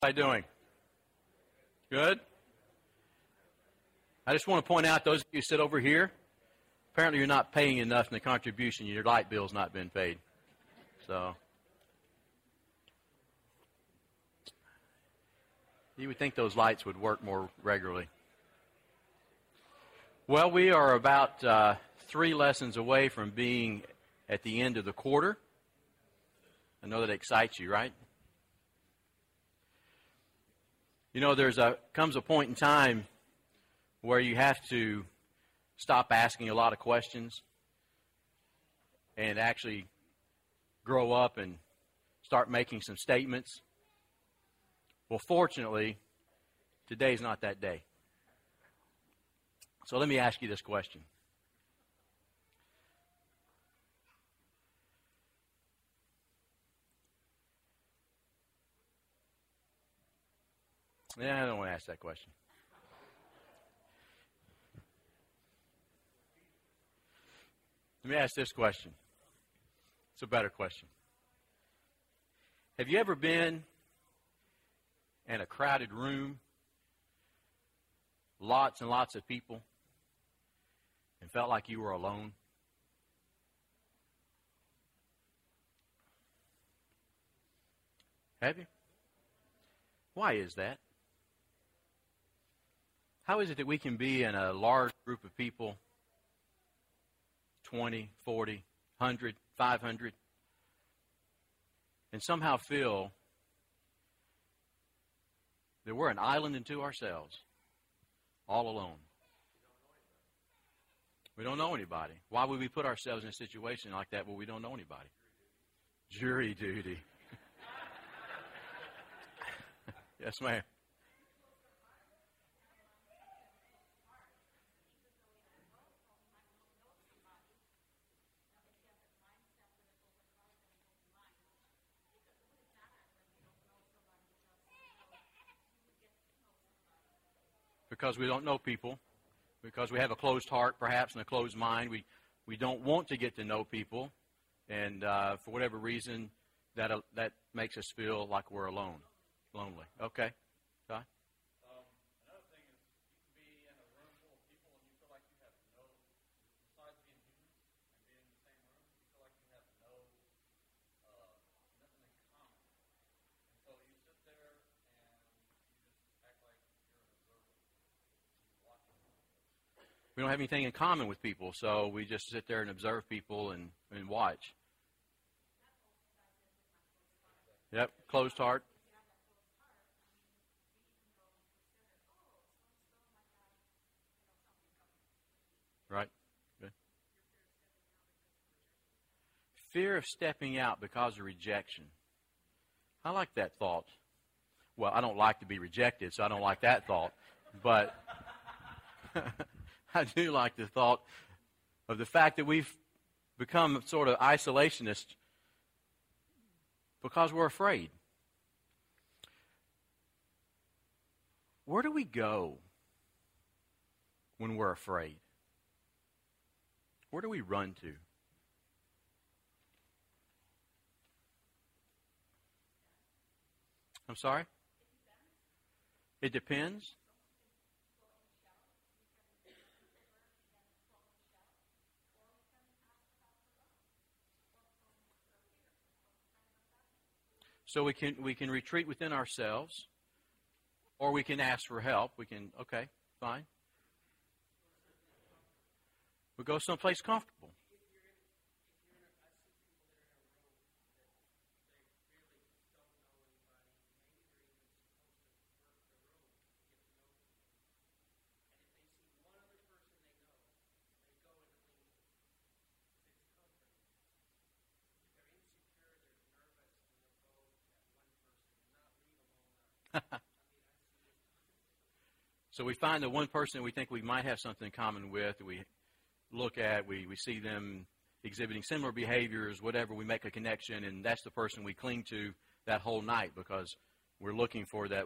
I doing? Good? I just want to point out, those of you who sit over here, apparently you're not paying enough in the contribution. Your light bill's not been paid. So, you would think those lights would work more regularly. Well, we are about 3 lessons away from being at the end of the quarter. I know that excites you, right? You know, comes a point in time where you have to stop asking a lot of questions and actually grow up and start making some statements. Well, fortunately, today's not that day. So let me ask you this question. Yeah, I don't want to ask that question. Let me ask this question. It's a better question. Have you ever been in a crowded room, lots and lots of people, and felt like you were alone? Have you? Why is that? How is it that we can be in a large group of people, 20, 40, 100, 500, and somehow feel that we're an island unto ourselves, all alone? We don't know anybody. Why would we put ourselves in a situation like that where we don't know anybody? Jury duty. Yes, ma'am. Because we don't know people, because we have a closed heart, perhaps, and a closed mind. We don't want to get to know people, and for whatever reason, that makes us feel like we're alone, lonely. Okay, Todd? Another thing is you can be in a room full of people and you feel like you have no, besides being human and being in the same room, you feel like you have nothing in common. And so you sit there and you just act like you're an observer. You watch them. We don't have anything in common with people, so we just sit there and observe people and watch. Yep, closed heart. Right. Good. Fear of stepping out because of rejection. I like that thought. Well, I don't like to be rejected, so I don't like that thought. But I do like the thought of the fact that we've become sort of isolationists because we're afraid. Where do we go when we're afraid? Where do we run to? I'm sorry? It depends. So we can retreat within ourselves, or we can ask for help. Okay, fine. We go someplace comfortable. So we find the one person we think we might have something in common with, we look at, we see them exhibiting similar behaviors, whatever, we make a connection, and that's the person we cling to that whole night because we're looking for that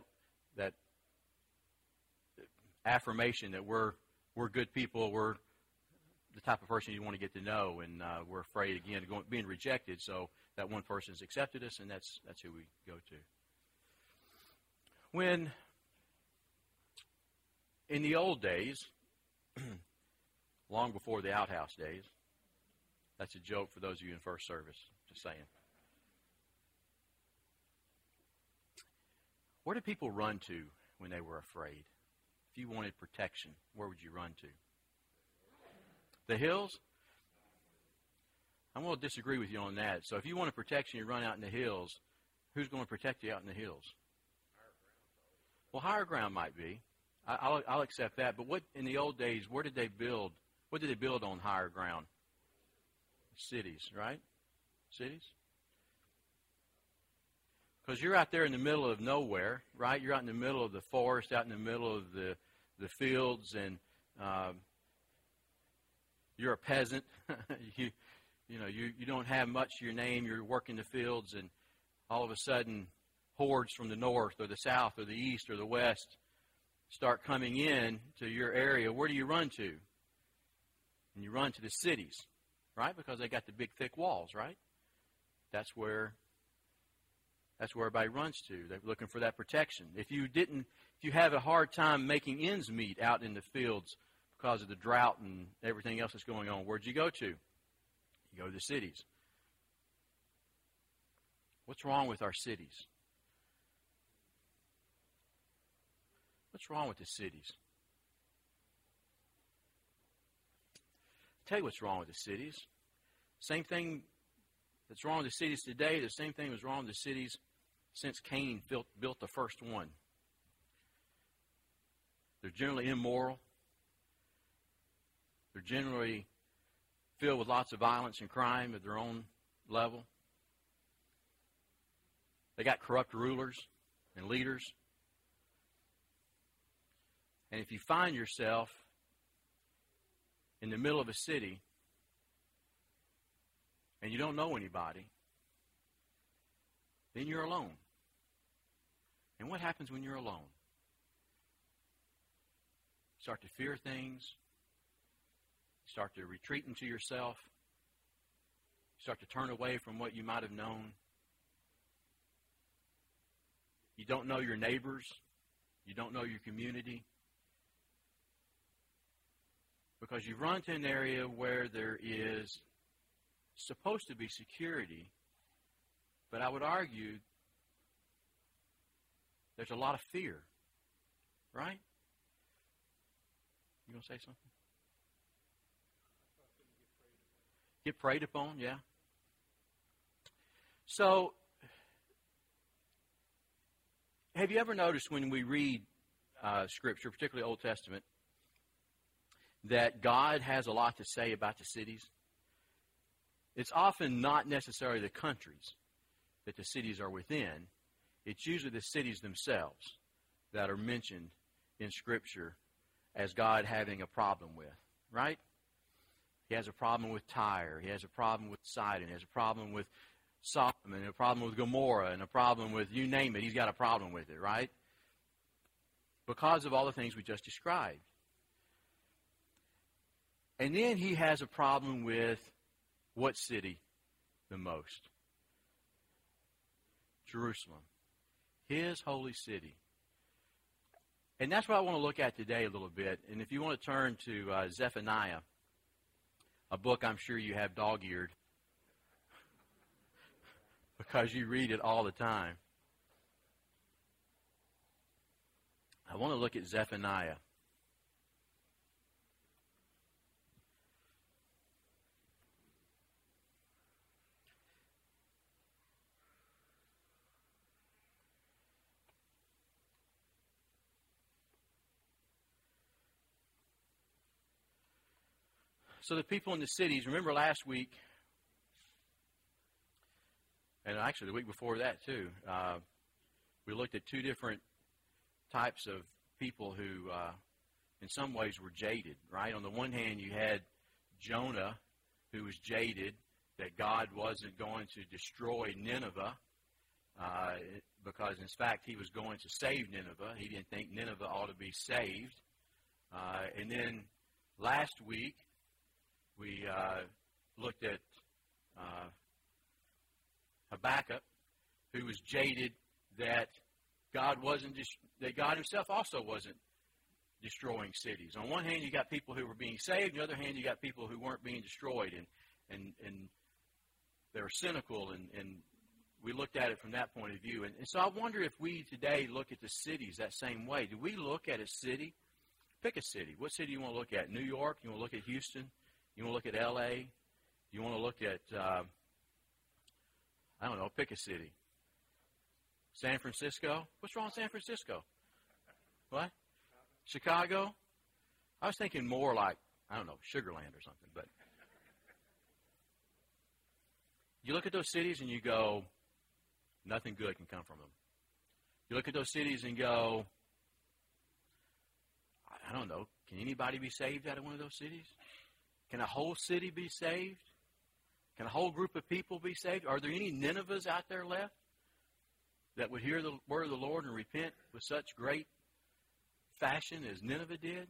affirmation that we're good people, we're the type of person you want to get to know, and we're afraid, again, of being rejected, so that one person has accepted us, and that's who we go to. When, in the old days, long before the outhouse days, that's a joke for those of you in first service, just saying. Where did people run to when they were afraid? If you wanted protection, where would you run to? The hills? I'm going to disagree with you on that. So if you wanted protection, you run out in the hills. Who's going to protect you out in the hills? Well, higher ground might be. I'll accept that. But what in the old days, where did they build? What did they build on higher ground? Cities, right? Cities? Because you're out there in the middle of nowhere, right? You're out in the middle of the forest, out in the middle of the fields, and you're a peasant. you don't have much to your name. You're working the fields, and all of a sudden, hordes from the north or the south or the east or the west start coming in to your area. Where do you run to? And you run to the cities, right? Because they got the big, thick walls, right? That's where everybody runs to. They're looking for that protection. If you have a hard time making ends meet out in the fields because of the drought and everything else that's going on, where'd you go to? You go to the cities. What's wrong with our cities? What's wrong with the cities? I'll tell you what's wrong with the cities. Same thing that's wrong with the cities today, the same thing was wrong with the cities since Cain built the first one. They're generally immoral. They're generally filled with lots of violence and crime at their own level. They got corrupt rulers and leaders. And if you find yourself in the middle of a city and you don't know anybody, then you're alone. And what happens when you're alone? You start to fear things. You start to retreat into yourself. You start to turn away from what you might have known. You don't know your neighbors. You don't know your community. Because you've run to an area where there is supposed to be security, but I would argue there's a lot of fear, right? You going to say something? Get preyed upon, yeah. So, have you ever noticed when we read Scripture, particularly Old Testament, that God has a lot to say about the cities? It's often not necessarily the countries that the cities are within. It's usually the cities themselves that are mentioned in Scripture as God having a problem with, right? He has a problem with Tyre. He has a problem with Sidon. He has a problem with Sodom, and a problem with Gomorrah, and a problem with, you name it, he's got a problem with it, right? Because of all the things we just described. And then he has a problem with what city the most? Jerusalem. His holy city. And that's what I want to look at today a little bit. And if you want to turn to Zephaniah, a book I'm sure you have dog-eared because you read it all the time. I want to look at Zephaniah. So the people in the cities, remember last week, and actually the week before that too, we looked at two different types of people who in some ways were jaded, right? On the one hand, you had Jonah, who was jaded that God wasn't going to destroy Nineveh because, in fact, he was going to save Nineveh. He didn't think Nineveh ought to be saved. And then last week, we looked at Habakkuk, who was jaded that God himself also wasn't destroying cities. On one hand, you got people who were being saved. On the other hand, you got people who weren't being destroyed, and they were cynical, and we looked at it from that point of view. And so I wonder if we today look at the cities that same way. Do we look at a city? Pick a city. What city do you want to look at? New York? You want to look at Houston? You want to look at L.A.? You want to look at, I don't know, pick a city. San Francisco? What's wrong with San Francisco? What? Chicago? I was thinking more like, I don't know, Sugar Land or something. But you look at those cities and you go, nothing good can come from them. You look at those cities and go, I don't know, can anybody be saved out of one of those cities? Can a whole city be saved? Can a whole group of people be saved? Are there any Ninevehs out there left that would hear the word of the Lord and repent with such great fashion as Nineveh did?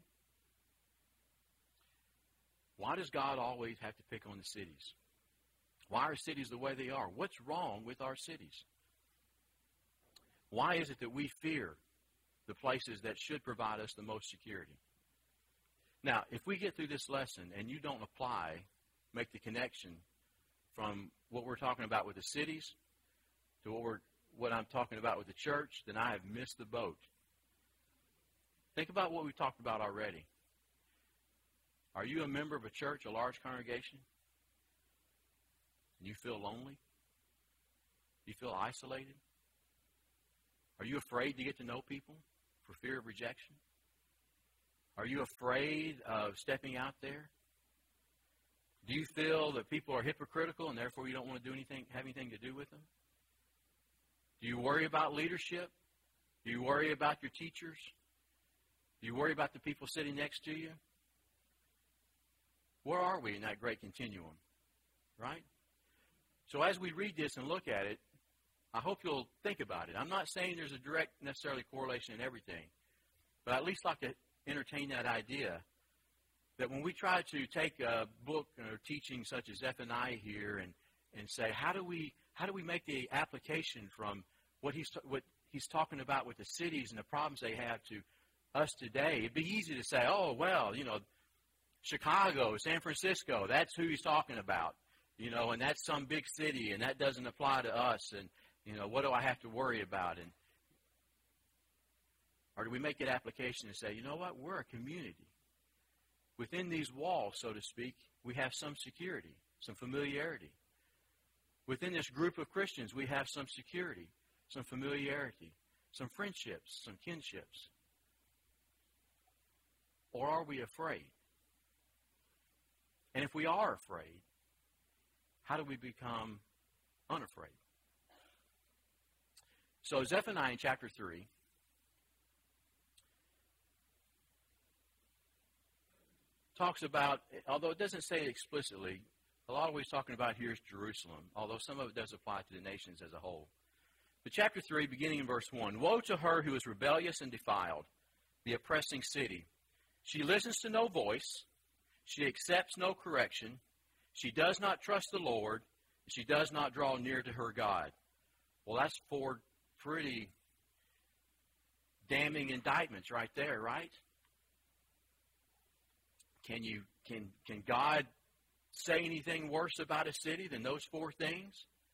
Why does God always have to pick on the cities? Why are cities the way they are? What's wrong with our cities? Why is it that we fear the places that should provide us the most security? Now, if we get through this lesson and you don't make the connection from what we're talking about with the cities to what I'm talking about with the church, then I have missed the boat. Think about what we've talked about already. Are you a member of a church, a large congregation, and you feel lonely? Do you feel isolated? Are you afraid to get to know people for fear of rejection? Are you afraid of stepping out there? Do you feel that people are hypocritical and therefore you don't want to have anything to do with them? Do you worry about leadership? Do you worry about your teachers? Do you worry about the people sitting next to you? Where are we in that great continuum? Right? So as we read this and look at it, I hope you'll think about it. I'm not saying there's a direct necessarily correlation in everything, but I at least like to entertain that idea that when we try to take a book or teaching such as F&I here and say, how do we make the application from what he's talking about with the cities and the problems they have to us today? It'd be easy to say, oh, well, Chicago, San Francisco, that's who he's talking about, and that's some big city, and that doesn't apply to us, and, what do I have to worry about? Or do we make that application and say, you know what, we're a community. Within these walls, so to speak, we have some security, some familiarity. Within this group of Christians, we have some security, some familiarity, some friendships, some kinships. Or are we afraid? And if we are afraid, how do we become unafraid? So Zephaniah in chapter 3 talks about, although it doesn't say it explicitly, a lot of what he's talking about here is Jerusalem, although some of it does apply to the nations as a whole. But chapter 3, beginning in verse 1, woe to her who is rebellious and defiled, the oppressing city. She listens to no voice. She accepts no correction. She does not trust the Lord. She does not draw near to her God. Well, that's 4 pretty damning indictments right there, right? Can God say anything worse about a city than those 4 things?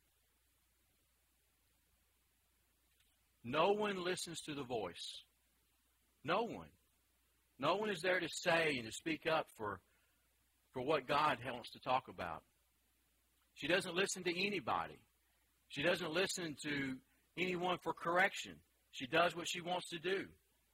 No one listens to the voice. No one. No one is there to say and to speak up for what God wants to talk about. She doesn't listen to anybody. She doesn't listen to anyone for correction. She does what she wants to do.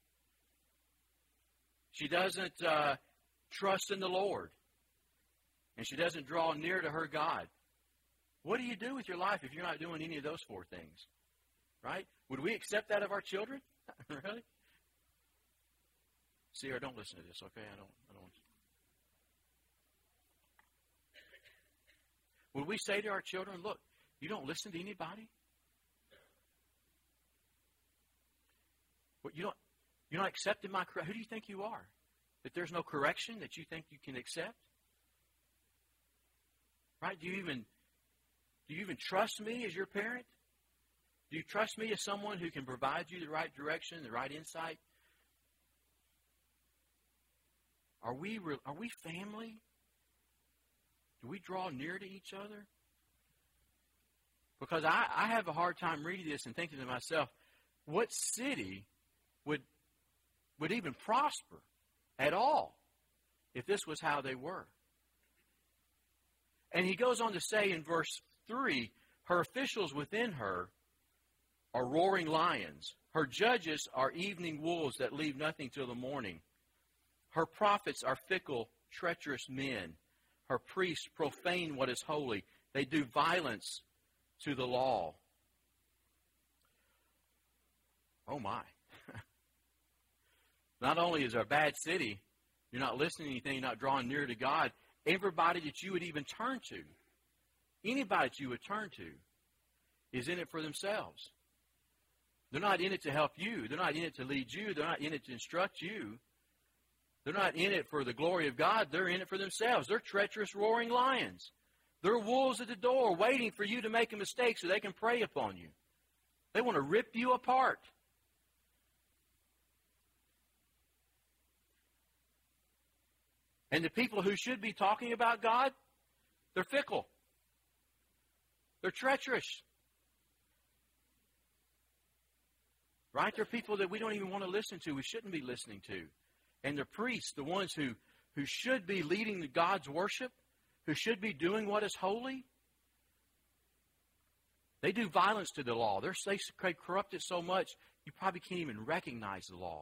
She doesn't trust in the Lord. And she doesn't draw near to her God. What do you do with your life if you're not doing any of those 4 things? Right? Would we accept that of our children? Really? Sierra, don't listen to this, okay? I don't want you. Would we say to our children, look, you don't listen to anybody? What, you're not accepting my correction? Who do you think you are? That there's no correction that you think you can accept? Right? Do you even trust me as your parent? Do you trust me as someone who can provide you the right direction, the right insight? Are we family? Do we draw near to each other? Because I have a hard time reading this and thinking to myself, what city would even prosper at all if this was how they were? And he goes on to say in verse 3, her officials within her are roaring lions. Her judges are evening wolves that leave nothing till the morning. Her prophets are fickle, treacherous men. Her priests profane what is holy. They do violence to the law. Oh my. Not only is it a bad city, you're not listening to anything, you're not drawing near to God. Everybody that you would even turn to, anybody that you would turn to, is in it for themselves. They're not in it to help you. They're not in it to lead you. They're not in it to instruct you. They're not in it for the glory of God. They're in it for themselves. They're treacherous, roaring lions. They're wolves at the door waiting for you to make a mistake so they can prey upon you. They want to rip you apart. And the people who should be talking about God, they're fickle. They're treacherous. Right? They're people that we don't even want to listen to. We shouldn't be listening to. And the priests, the ones who should be leading the God's worship, who should be doing what is holy, they do violence to the law. They corrupt it so much, you probably can't even recognize the law.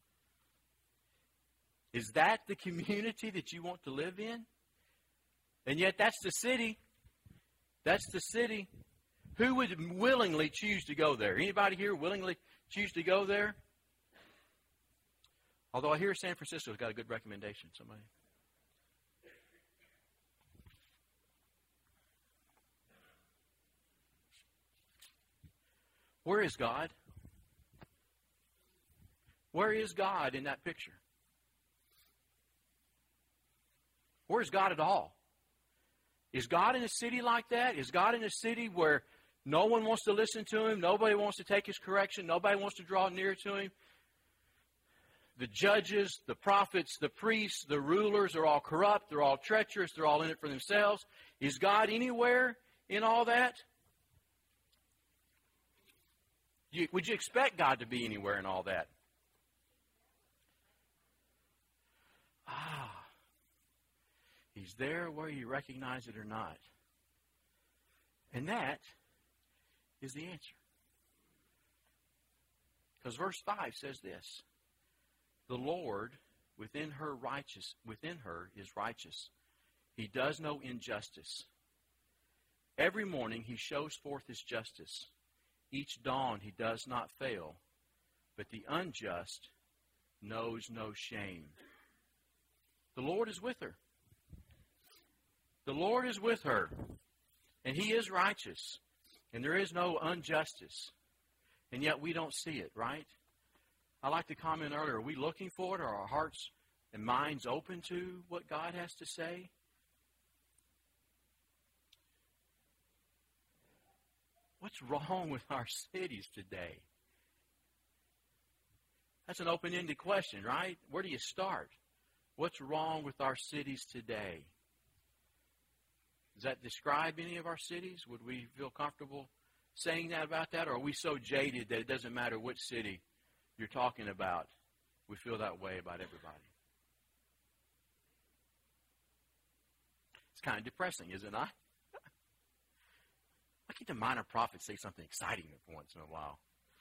Is that the community that you want to live in? And yet that's the city. That's the city. Who would willingly choose to go there? Anybody here willingly choose to go there? Although I hear San Francisco's got a good recommendation. Somebody. Where is God? Where is God in that picture? Where is God at all? Is God in a city like that? Is God in a city where no one wants to listen to Him? Nobody wants to take His correction? Nobody wants to draw near to Him? The judges, the prophets, the priests, the rulers are all corrupt. They're all treacherous. They're all in it for themselves. Is God anywhere in all that? Would you expect God to be anywhere in all that? He's there whether you recognize it or not. And that is the answer. Because verse 5 says this. The Lord within her is righteous. He does no injustice. Every morning He shows forth His justice. Each dawn He does not fail. But the unjust knows no shame. The Lord is with her. The Lord is with her, and He is righteous, and there is no injustice, and yet we don't see it, right? I like to comment earlier, are we looking for it? Are our hearts and minds open to what God has to say? What's wrong with our cities today? That's an open-ended question, right? Where do you start? What's wrong with our cities today? Does that describe any of our cities? Would we feel comfortable saying that about that? Or are we so jaded that it doesn't matter which city you're talking about? We feel that way about everybody. It's kind of depressing, is it not? Why can't the minor prophet say something exciting once in a while?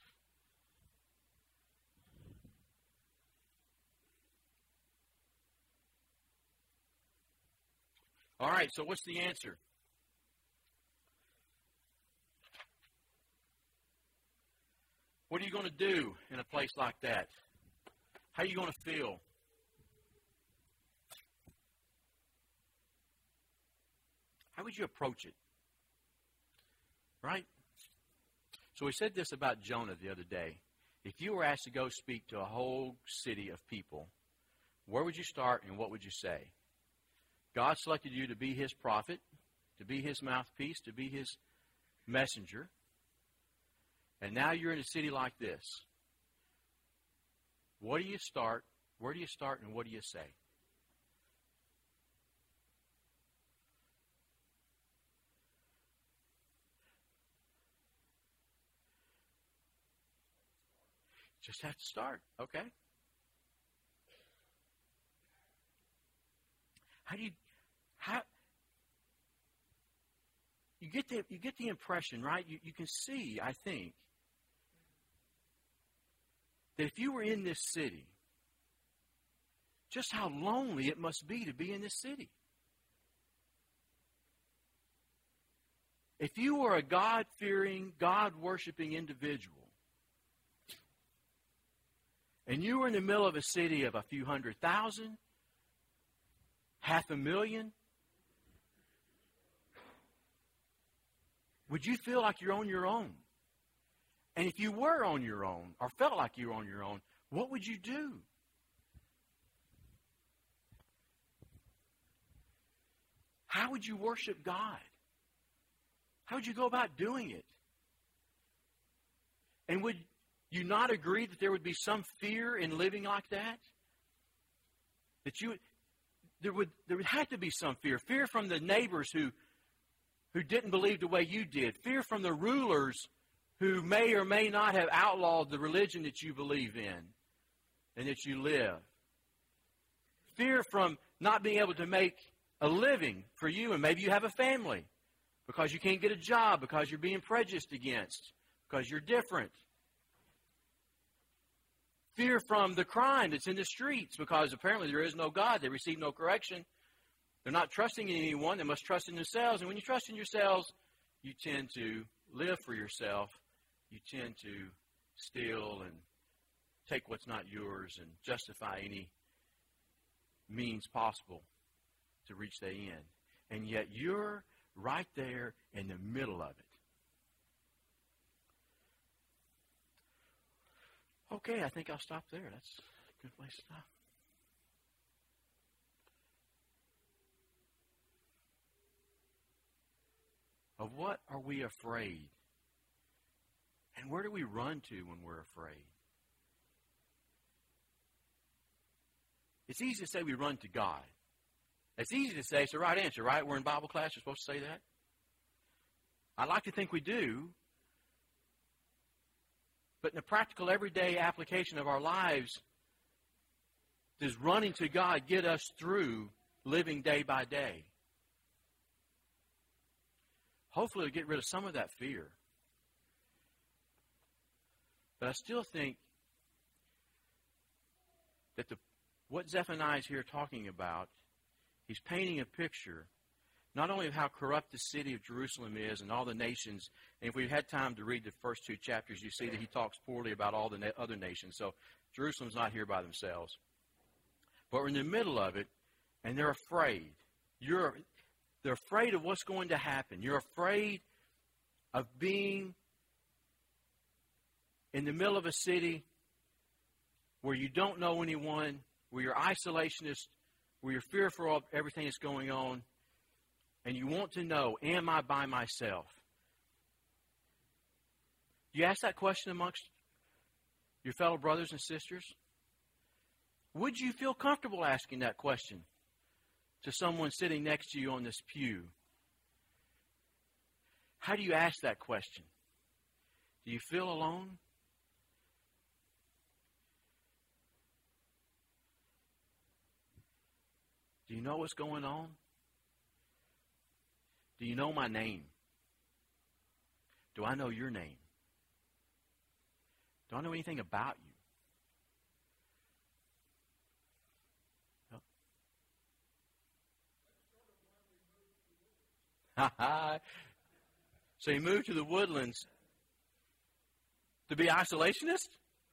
All right, so what's the answer? What are you going to do in a place like that? How are you going to feel? How would you approach it? Right? So we said this about Jonah the other day. If you were asked to go speak to a whole city of people, where would you start and what would you say? God selected you to be His prophet, to be His mouthpiece, to be His messenger. And now you're in a city like this. What do you start? Where do you start and what do you say? Just have to start, okay? How you get the impression, right? You can see, I think, that if you were in this city, just how lonely it must be to be in this city. If you were a God-fearing, God-worshiping individual, and you were in the middle of a city of a few 100,000, 500,000, would you feel like you're on your own? And if you were on your own, or felt like you were on your own, what would you do? How would you worship God? How would you go about doing it? And would you not agree that there would be some fear in living like that? There would have to be some fear. Fear from the neighbors who didn't believe the way you did. Fear from the rulers who may or may not have outlawed the religion that you believe in and that you live. Fear from not being able to make a living for you, and maybe you have a family because you can't get a job, because you're being prejudiced against, because you're different. Fear from the crime that's in the streets, because apparently there is no God. They receive no correction. They're not trusting in anyone. They must trust in themselves. And when you trust in yourselves, you tend to live for yourself. You tend to steal and take what's not yours and justify any means possible to reach the end. And yet you're right there in the middle of it. Okay, I think I'll stop there. That's a good place to stop. Of what are we afraid? And where do we run to when we're afraid? It's easy to say we run to God. It's easy to say it's the right answer, right? We're in Bible class. You're supposed to say that. I like to think we do. But in the practical, everyday application of our lives, does running to God get us through living day by day? Hopefully it'll get rid of some of that fear. But I still think that what Zephaniah is here talking about, he's painting a picture not only of how corrupt the city of Jerusalem is and all the nations. And if we had time to read the first two chapters, you see that he talks poorly about all the other nations. So Jerusalem's not here by themselves. But we're in the middle of it, and they're afraid. They're afraid of what's going to happen. You're afraid of being in the middle of a city where you don't know anyone, where you're isolationist, where you're fearful of everything that's going on, and you want to know, am I by myself? Do you ask that question amongst your fellow brothers and sisters? Would you feel comfortable asking that question to someone sitting next to you on this pew? How do you ask that question? Do you feel alone? Do you know what's going on? Do you know my name? Do I know your name? Do I know anything about you? So you moved to the Woodlands to be isolationist?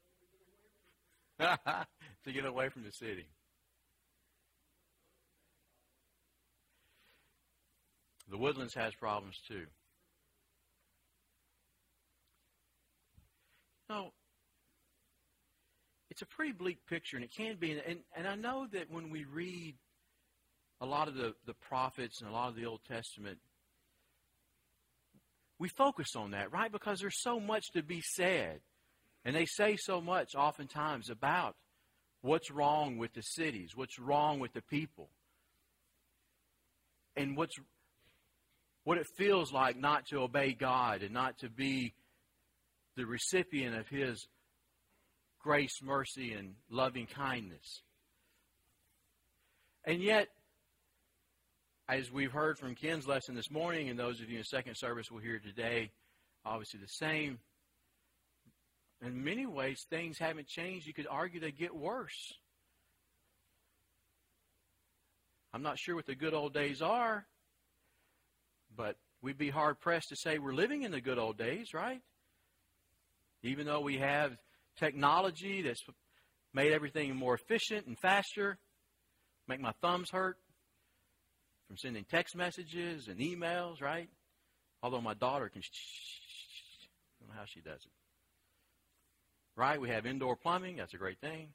To get away from the city. The Woodlands has problems too. No, it's a pretty bleak picture, and it can be. And I know that when we read a lot of the prophets and a lot of the Old Testament, we focus on that, right? Because there's so much to be said. And they say so much oftentimes about what's wrong with the cities, what's wrong with the people, and what it feels like not to obey God and not to be the recipient of His grace, mercy, and loving kindness. And yet, as we've heard from Ken's lesson this morning, and those of you in second service will hear today, obviously the same. In many ways, things haven't changed. You could argue they get worse. I'm not sure what the good old days are, but we'd be hard-pressed to say we're living in the good old days, right? Even though we have technology that's made everything more efficient and faster, make my thumbs hurt from sending text messages and emails, right? Although my daughter can, I don't know how she does it. Right? We have indoor plumbing. That's a great thing.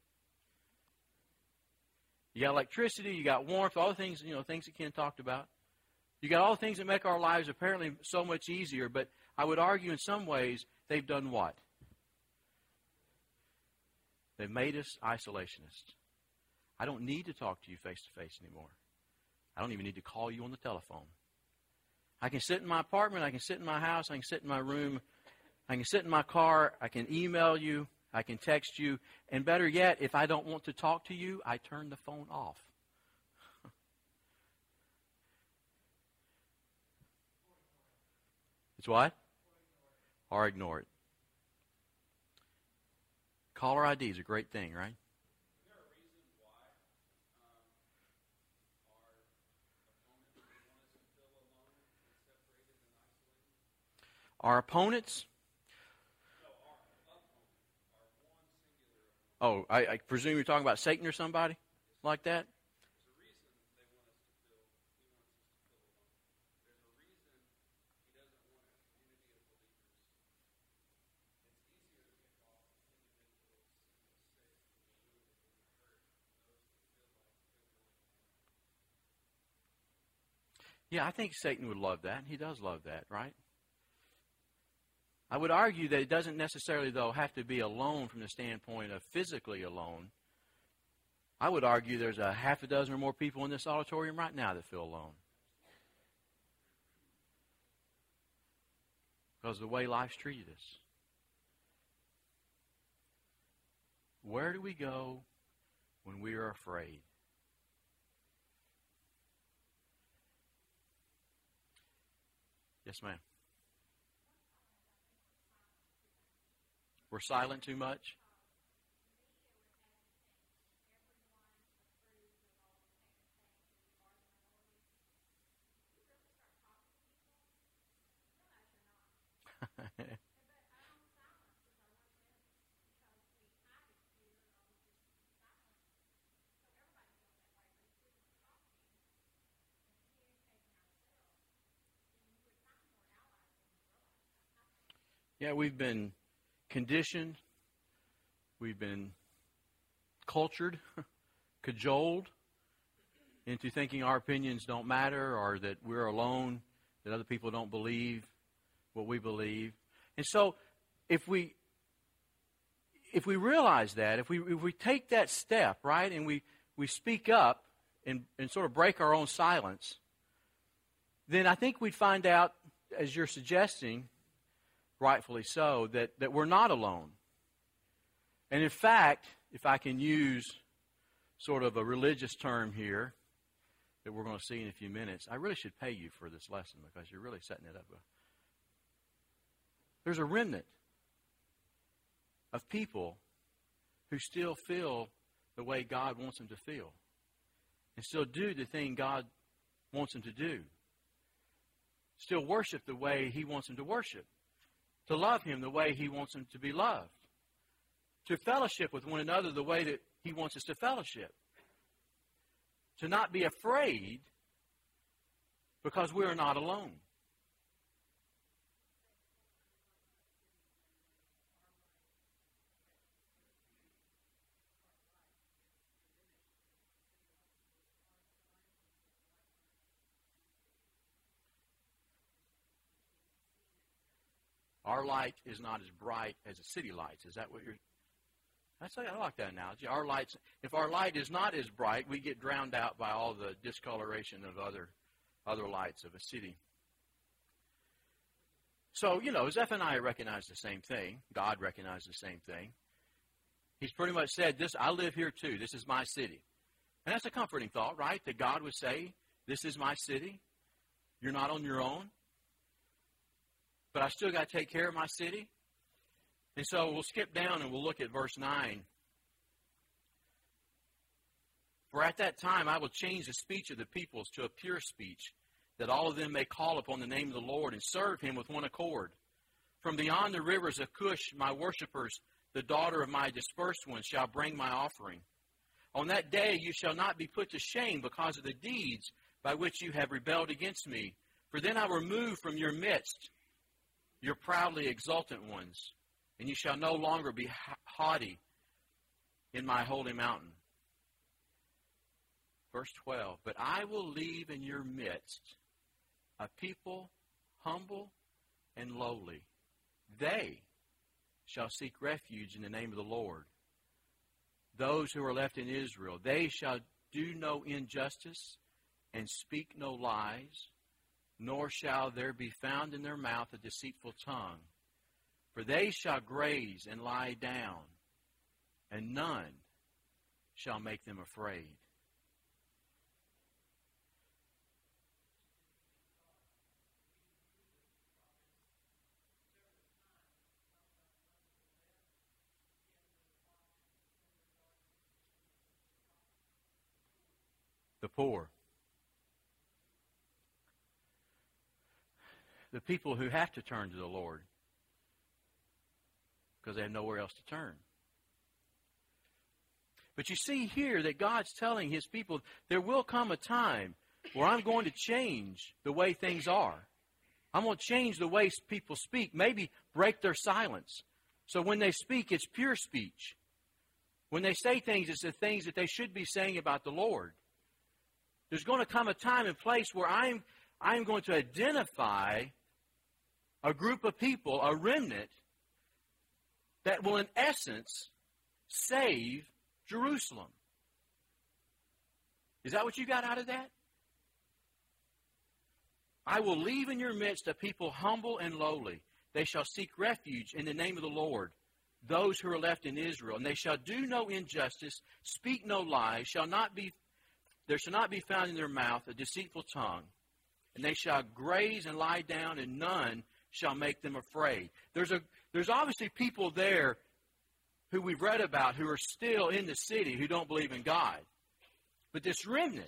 You got electricity. You got warmth. All the things, things that Ken talked about. You got all the things that make our lives apparently so much easier. But I would argue in some ways they've done what? They've made us isolationists. I don't need to talk to you face to face anymore. I don't even need to call you on the telephone. I can sit in my apartment. I can sit in my house. I can sit in my room. I can sit in my car. I can email you. I can text you. And better yet, if I don't want to talk to you, I turn the phone off. It's what? Or ignore it. Caller ID is a great thing, right? Our opponents? Oh, I presume you're talking about Satan or somebody like that? Yeah, I think Satan would love that. He does love that, right? I would argue that it doesn't necessarily, though, have to be alone from the standpoint of physically alone. I would argue there's a half a dozen or more people in this auditorium right now that feel alone. Because of the way life's treated us. Where do we go when we are afraid? Yes, ma'am. We're silent too much? Yeah, we've been conditioned. We've been cultured, cajoled into thinking our opinions don't matter or that we're alone, that other people don't believe what we believe. And so if we realize that, if we take that step, right, and we speak up and sort of break our own silence, then I think we'd find out, as you're suggesting, rightfully so, that we're not alone. And in fact, if I can use sort of a religious term here that we're going to see in a few minutes, I really should pay you for this lesson because you're really setting it up. There's a remnant of people who still feel the way God wants them to feel and still do the thing God wants them to do. Still worship the way He wants them to worship. To love Him the way He wants them to be loved. To fellowship with one another the way that He wants us to fellowship. To not be afraid because we are not alone. Our light is not as bright as the city lights. Is that what you're... I like that analogy. Our lights, if our light is not as bright, we get drowned out by all the discoloration of other lights of a city. So, Zephaniah recognized the same thing. God recognized the same thing. He's pretty much said, I live here too. This is my city. And that's a comforting thought, right? That God would say, this is my city. You're not on your own. But I still got to take care of my city. And so we'll skip down and we'll look at verse 9. For at that time I will change the speech of the peoples to a pure speech, that all of them may call upon the name of the Lord and serve him with one accord. From beyond the rivers of Cush, my worshippers, the daughter of my dispersed ones, shall bring my offering. On that day you shall not be put to shame because of the deeds by which you have rebelled against me. For then I will remove from your midst your proudly exultant ones, and you shall no longer be haughty in my holy mountain. Verse 12, but I will leave in your midst a people humble and lowly. They shall seek refuge in the name of the Lord. Those who are left in Israel, they shall do no injustice and speak no lies, nor shall there be found in their mouth a deceitful tongue. For they shall graze and lie down, and none shall make them afraid. The poor. The people who have to turn to the Lord because they have nowhere else to turn. But you see here that God's telling his people, there will come a time where I'm going to change the way things are. I'm going to change the way people speak, maybe break their silence. So when they speak, it's pure speech. When they say things, it's the things that they should be saying about the Lord. There's going to come a time and place where I'm going to identify a group of people, a remnant, that will in essence save Jerusalem. Is that what you got out of that? I will leave in your midst a people humble and lowly. They shall seek refuge in the name of the Lord, those who are left in Israel. And they shall do no injustice, speak no lies, there shall not be found in their mouth a deceitful tongue. And they shall graze and lie down, and none shall make them afraid. There's obviously people there who we've read about who are still in the city who don't believe in God. But this remnant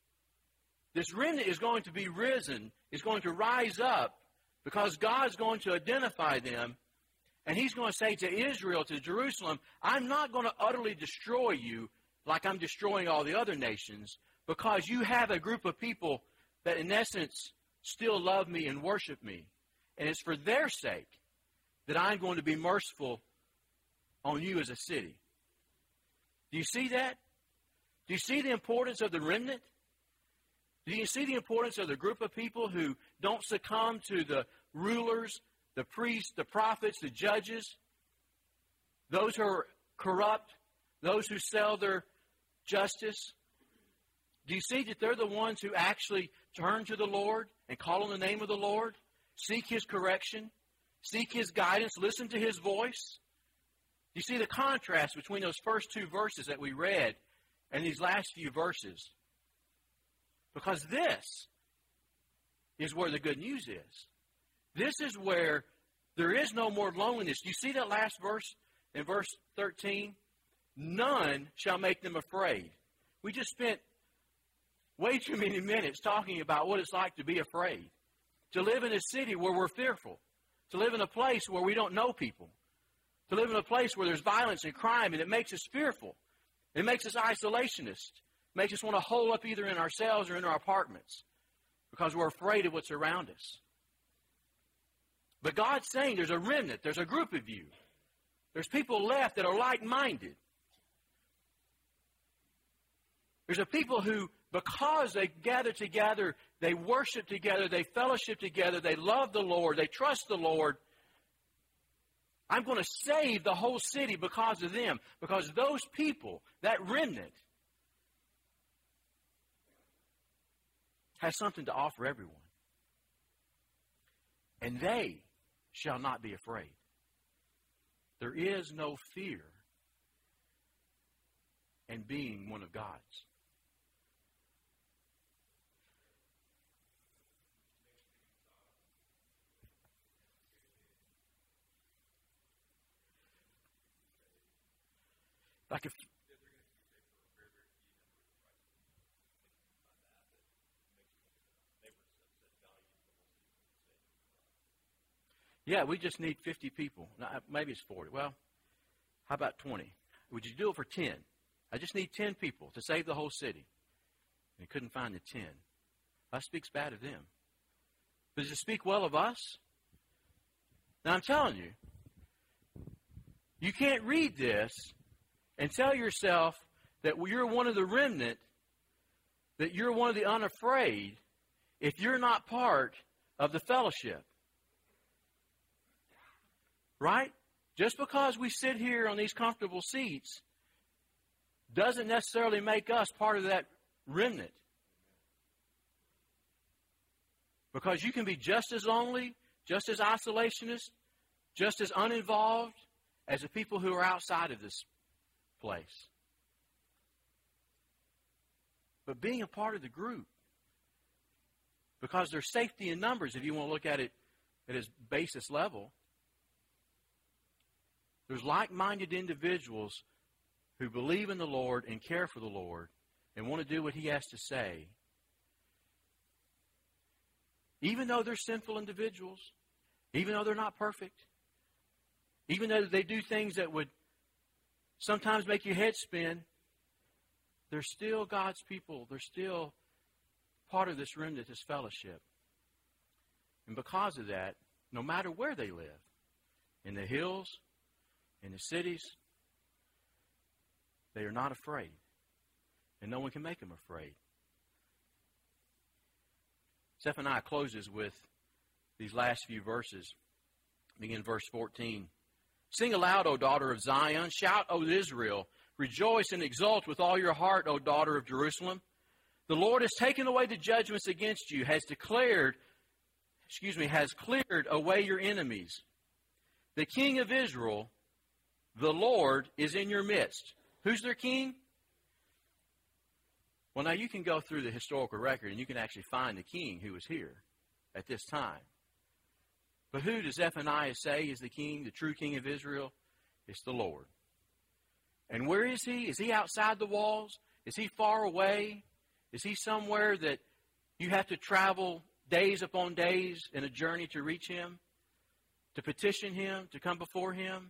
is going to be risen, is going to rise up because God's going to identify them. And he's going to say to Israel, to Jerusalem, I'm not going to utterly destroy you like I'm destroying all the other nations, because you have a group of people that in essence still love me and worship me. And it's for their sake that I'm going to be merciful on you as a city. Do you see that? Do you see the importance of the remnant? Do you see the importance of the group of people who don't succumb to the rulers, the priests, the prophets, the judges, those who are corrupt, those who sell their justice? Do you see that they're the ones who actually turn to the Lord and call on the name of the Lord, seek his correction, seek his guidance, listen to his voice? Do you see the contrast between those first two verses that we read and these last few verses? Because this is where the good news is. This is where there is no more loneliness. Do you see that last verse in verse 13? None shall make them afraid. We just spent way too many minutes talking about what it's like to be afraid. To live in a city where we're fearful. To live in a place where we don't know people. To live in a place where there's violence and crime, and it makes us fearful. It makes us isolationist. It makes us want to hole up either in ourselves or in our apartments because we're afraid of what's around us. But God's saying there's a remnant, there's a group of you. There's people left that are like-minded. There's a people who, because they gather together, they worship together, they fellowship together, they love the Lord, they trust the Lord, I'm going to save the whole city because of them. Because those people, that remnant, has something to offer everyone. And they shall not be afraid. There is no fear in being one of God's. Like if yeah, we just need 50 people. Maybe it's 40. Well, how about 20? Would you do it for 10? I just need 10 people to save the whole city. And he couldn't find the 10. That speaks bad of them. But does it speak well of us? Now I'm telling you, you can't read this and tell yourself that you're one of the remnant, that you're one of the unafraid, if you're not part of the fellowship. Right? Just because we sit here on these comfortable seats doesn't necessarily make us part of that remnant. Because you can be just as lonely, just as isolationist, just as uninvolved as the people who are outside of this place. But being a part of the group, because there's safety in numbers if you want to look at it at its basis level. There's like-minded individuals who believe in the Lord and care for the Lord and want to do what He has to say. Even though they're sinful individuals, even though they're not perfect, even though they do things that would sometimes make your head spin, they're still God's people. They're still part of this remnant, this fellowship. And because of that, no matter where they live, in the hills, in the cities, they are not afraid. And no one can make them afraid. Zephaniah closes with these last few verses. Begin verse 14. Sing aloud, O daughter of Zion. Shout, O Israel. Rejoice and exult with all your heart, O daughter of Jerusalem. The Lord has taken away the judgments against you, has cleared away your enemies. The King of Israel, the Lord, is in your midst. Who's their king? Well, now you can go through the historical record and you can actually find the king who was here at this time. But who does Zephaniah say is the king, the true king of Israel? It's the Lord. And where is He? Is He outside the walls? Is He far away? Is He somewhere that you have to travel days upon days in a journey to reach Him? To petition Him? To come before Him?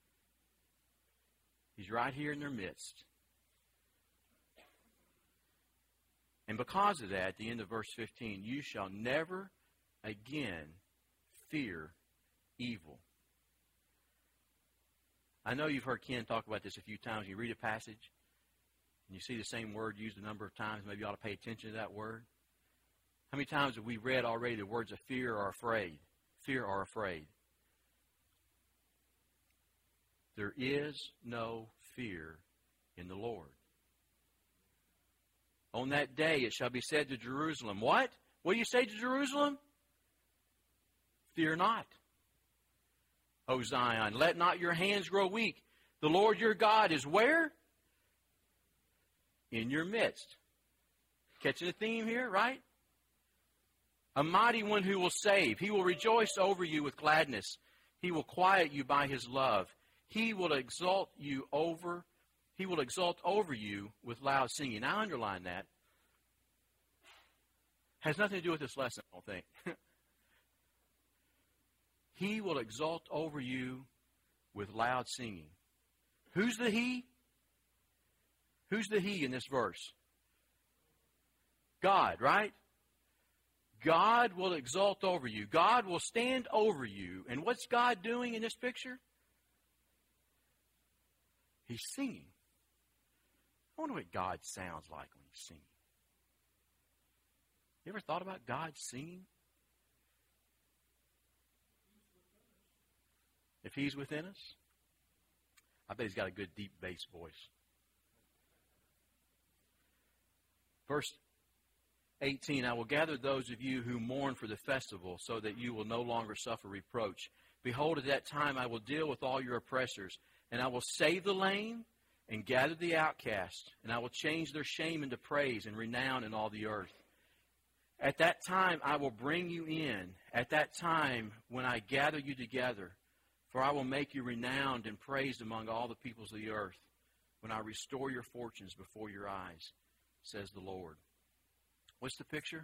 He's right here in their midst. And because of that, at the end of verse 15, you shall never again fear evil. I know you've heard Ken talk about this a few times. You read a passage and you see the same word used a number of times. Maybe you ought to pay attention to that word. How many times have we read already the words of fear or afraid? Fear or afraid. There is no fear in the Lord. On that day it shall be said to Jerusalem, what? What do you say to Jerusalem? Fear not, O Zion. Let not your hands grow weak. The Lord your God is where? In your midst. Catching the theme here, right? A mighty one who will save. He will rejoice over you with gladness. He will quiet you by His love. He will exalt over you with loud singing. Now, underline that. Has nothing to do with this lesson, I don't think. He will exalt over you with loud singing. Who's the He? Who's the He in this verse? God, right? God will exalt over you. God will stand over you. And what's God doing in this picture? He's singing. I wonder what God sounds like when He's singing. You ever thought about God singing? if He's within us, I bet He's got a good deep bass voice. Verse 18, I will gather those of you who mourn for the festival so that you will no longer suffer reproach. Behold, at that time I will deal with all your oppressors, and I will save the lame and gather the outcast, and I will change their shame into praise and renown in all the earth. At that time I will bring you in, at that time when I gather you together, for I will make you renowned and praised among all the peoples of the earth, when I restore your fortunes before your eyes, says the Lord. What's the picture?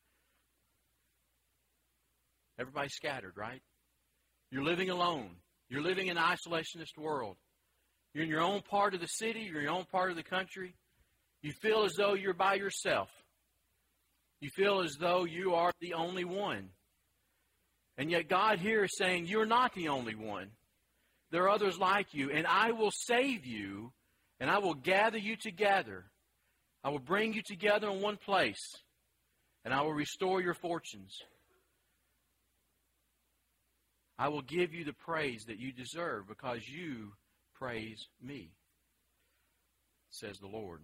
Everybody's scattered, right? You're living alone. You're living in an isolationist world. You're in your own part of the city. You're in your own part of the country. You feel as though you're by yourself. You feel as though you are the only one. And yet God here is saying, you're not the only one. There are others like you, and I will save you, and I will gather you together. I will bring you together in one place, and I will restore your fortunes. I will give you the praise that you deserve because you praise me, says the Lord.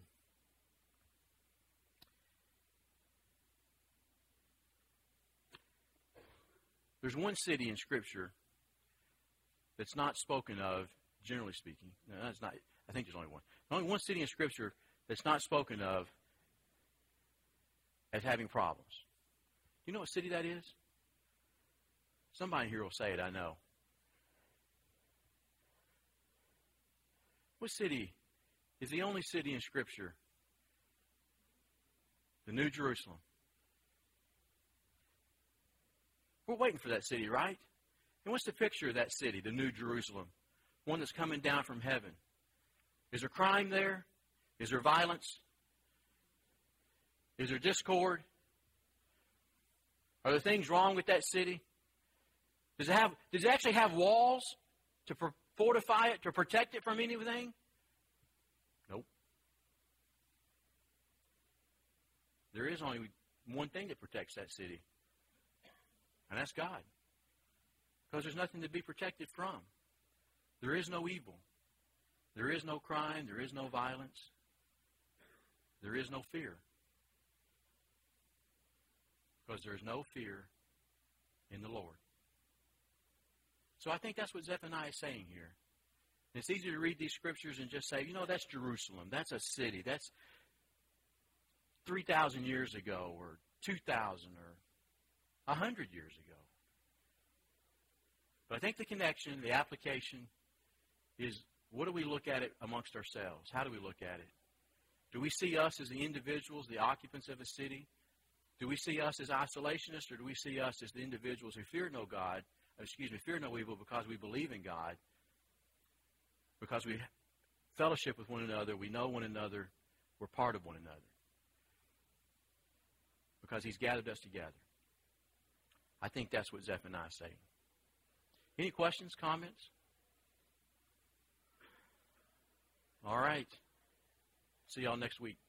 There's one city in Scripture that's not spoken of, generally speaking. No, that's not. I think there's only one. Only one city in Scripture that's not spoken of as having problems. Do you know what city that is? Somebody here will say it, I know. What city is the only city in Scripture? The New Jerusalem. We're waiting for that city, right? And what's the picture of that city, the New Jerusalem? One that's coming down from heaven. Is there crime there? Is there violence? Is there discord? Are there things wrong with that city? Does it actually have walls to fortify it, to protect it from anything? Nope. There is only one thing that protects that city, and that's God. Because there's nothing to be protected from. There is no evil. There is no crime. There is no violence. There is no fear. Because there is no fear in the Lord. So I think that's what Zephaniah is saying here. And it's easy to read these scriptures and just say, you know, that's Jerusalem. That's a city. That's 3,000 years ago or 2,000 or 100 years ago. But I think the connection, the application is, what do we look at it amongst ourselves? How do we look at it? Do we see us as the individuals, the occupants of a city? Do we see us as isolationists, or do we see us as the individuals who fear no evil because we believe in God, because we fellowship with one another, we know one another, we're part of one another, because He's gathered us together. I think that's what Zephaniah is saying. Any questions, comments? All right. See y'all next week.